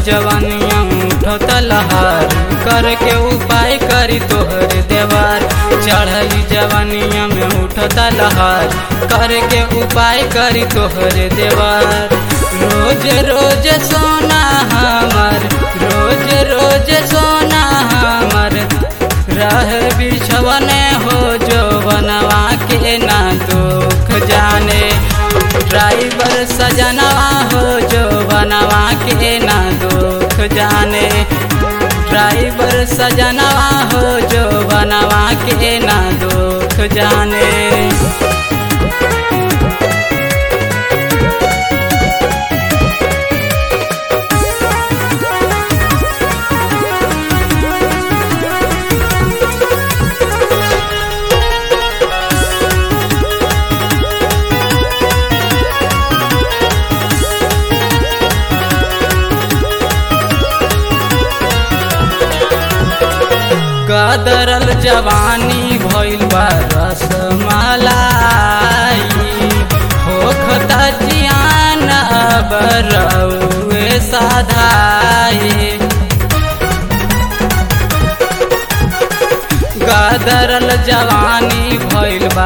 जवानिया उठो तलहार, करके उपाय करी तोहर देवार। चढ़ली जवानिया में उठो तलहार, करके उपाय करी तोहर देवार। रोज रोज सोना हमर, रोज रोज सोना हमर, रह बिछवने हो जो बनवा के ना दुख जाने। ड्राइवर सजनवा हो जो बनवा के ना दुख जाने। ड्राइवर सजनवा हो जो बनवा के ना दुख जाने। कदरल जवानी भइल बा रसमलाई, होखता जियान अब रउए साधाई। कदरल जवानी भइल बा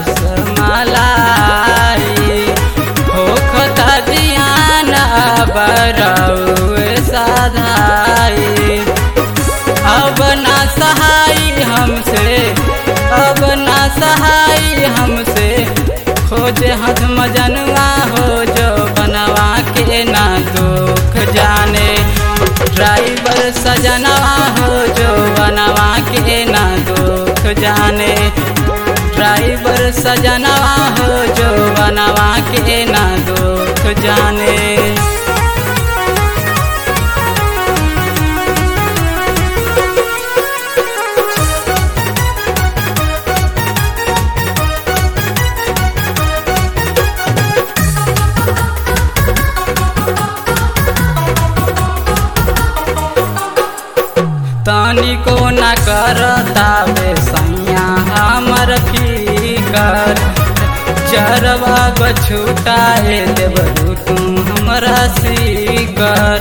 रसमलाई, होखता जियान अब रउए साधाई। अब ना सहाय हमसे, अब ना सहाय हमसे, खोजे हाथ मजनवा हो जो बनवा के ना दुख जाने। ड्राइवर सजनवा हो जो बनवा के ना दुख जाने। ड्राइवर सजनवा हो जो बनवा के ना दुख जाने। तनिको न करतावे सैया हमर फिकर, चरवा बछुटाए देबरू तू हमरा सीकर।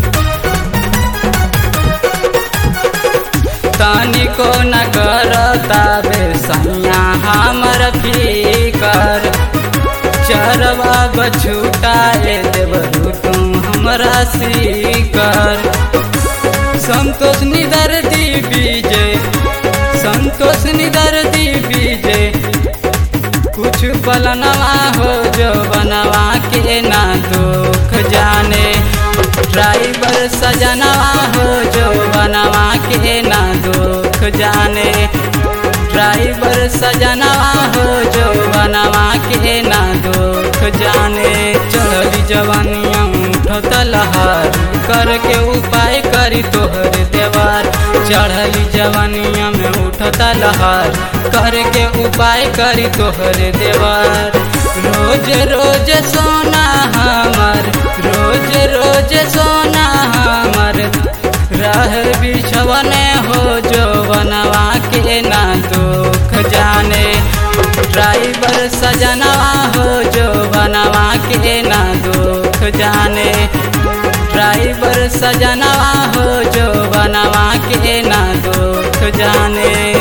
तनिको न करतावे सैया हमर फिकर, चरवा बछुटाए देबरू तू हमरा सीकर। संतोष निदर्दी विजय, संतोष निदर्दी विजय, कुछ पलनवा हो जो बनवा के ना दुख जाने। ड्राइवर सजनवा हो जो बनवा के ना दुख जाने। ड्राइवर सजनवा हो जो बनवा के ना दुख जाने। चढ़ली जवानिया उठो तलहार, करके उपाय करी तोहर देवार। चढ़ली जवानिया में उठो तलहार, करके उपाय करी तोहर देवार। रोज रोज सोना हमर, रोज रोज सोना हमर, रह बिछवने हो जो बनवा के ना दुख जाने। ड्राइवर सजनवा हो जो बनवा के ना दुख जाने। ड्राइवर सजनवा हो जो बनवा के ना दुख जाने।